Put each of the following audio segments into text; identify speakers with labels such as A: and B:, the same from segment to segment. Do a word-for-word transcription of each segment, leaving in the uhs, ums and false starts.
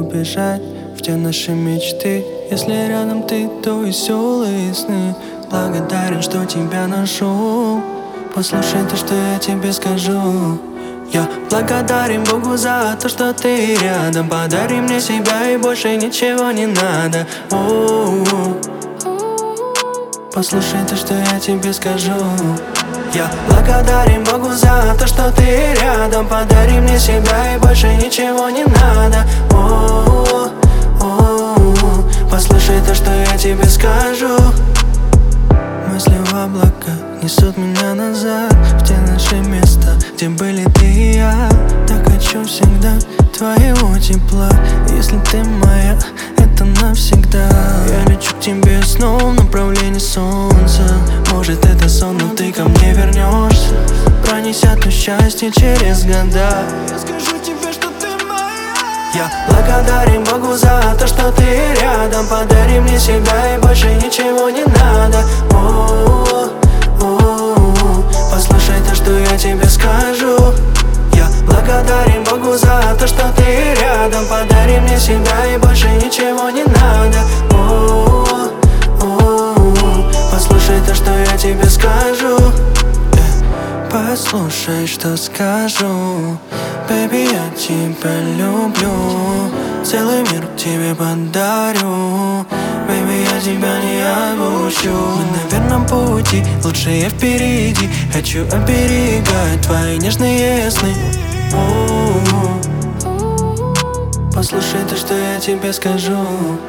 A: убежать в те наши мечты. Если рядом ты, то веселые сны. Благодарен, что тебя нашел. Послушай то, что я тебе скажу. Я благодарен Богу за то, что ты рядом. Подари мне себя, и больше ничего не надо. О-о-о. Послушай то, что я тебе скажу. Я благодарен Богу за то, что ты рядом. Подари мне себя, и больше ничего не надо. О-о-о. О-о-о. Послушай то, что я тебе скажу. Мысли в облака несут меня назад, в те наши места, где были ты и я. Так хочу всегда твоего тепла. Если ты моя, это навсегда. Я лечу к тебе снова в направлении солнца. Может это сон, но ты ко мне вернешься. Пронесет то счастье через года. Я скажу тебе, что ты моя. Я благодарен Богу за то, что ты рядом. Подари мне себя, и больше ничего не надо. О-о-о. О-о-о. Послушай то, что я тебе скажу. Я благодарен Богу за то, что ты рядом. Подари мне себя, и больше ничего не надо. О-о-о. О-о-о. Послушай то, что я тебе скажу. Послушай, что скажу. Baby, я тебя люблю. Целый мир тебе подарю. Baby, я тебя не отпущу. Мы на верном пути, лучшее впереди. Хочу оберегать твои нежные сны. О-о-о. Послушай то, что я тебе скажу.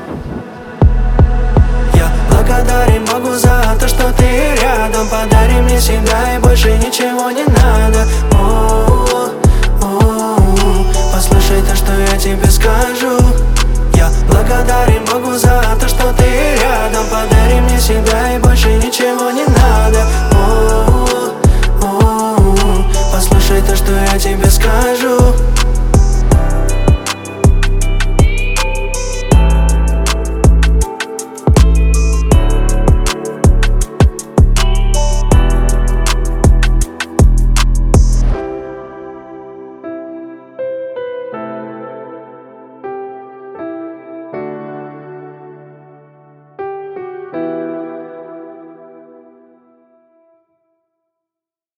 A: Я благодарен Богу за то, что ты рядом. Подари мне себя, и больше ничего не надо. О-о-о. О-о-о. Послушай то, что я тебе скажу. Я благодарен Богу за то, что ты рядом. Подари мне себя,